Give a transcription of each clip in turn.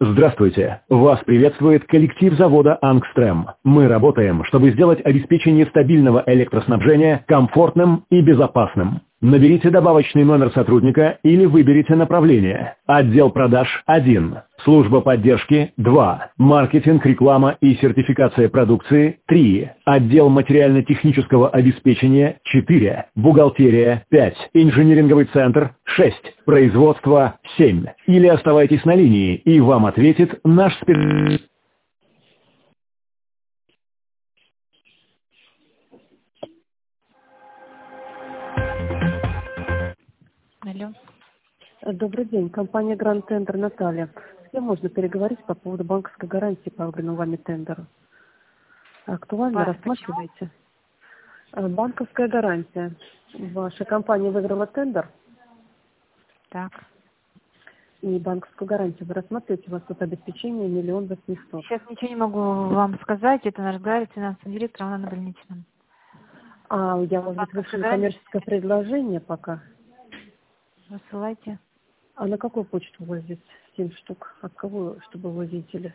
Здравствуйте! Вас приветствует коллектив завода «Ангстрем». Мы работаем, чтобы сделать обеспечение стабильного электроснабжения комфортным и безопасным. Наберите добавочный номер сотрудника или выберите направление. Отдел продаж 1, служба поддержки 2, маркетинг, реклама и сертификация продукции 3, отдел материально-технического обеспечения 4, бухгалтерия 5, инжиниринговый центр 6, производство 7. Или оставайтесь на линии, и вам ответит наш специалист. Алло. Добрый день, компания Гранд Тендер, Наталья. С кем можно переговорить по поводу банковской гарантии по выбранному вами тендеру? Актуально рассматриваете? Банковская гарантия. Ваша компания выиграла тендер, Так. и банковскую гарантию вы рассматриваете, у вас тут обеспечение 1 800 000. Сейчас ничего не могу вам сказать. Это наш говорит финансовый директор Анна Больнична. Я, может быть, вышлю коммерческое предложение пока. Высылайте. А на какую почту возить 7 штук? От кого, чтобы вы видели?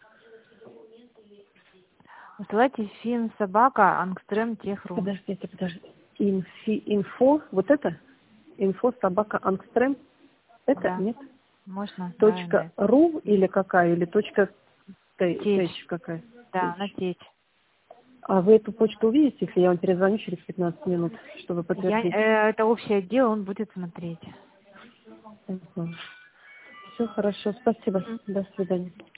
Высылайте fin@angstrem.ru. Подождите. Инфо, вот это? info@angstrem? Это? Да. Нет? Можно. Точка .ру или какая? Или точка .тech какая? Да, на течь. А вы эту почту увидите, если я вам перезвоню через 15 минут, чтобы подтвердить? Это общий отдел, он будет смотреть. Все хорошо, спасибо. До свидания.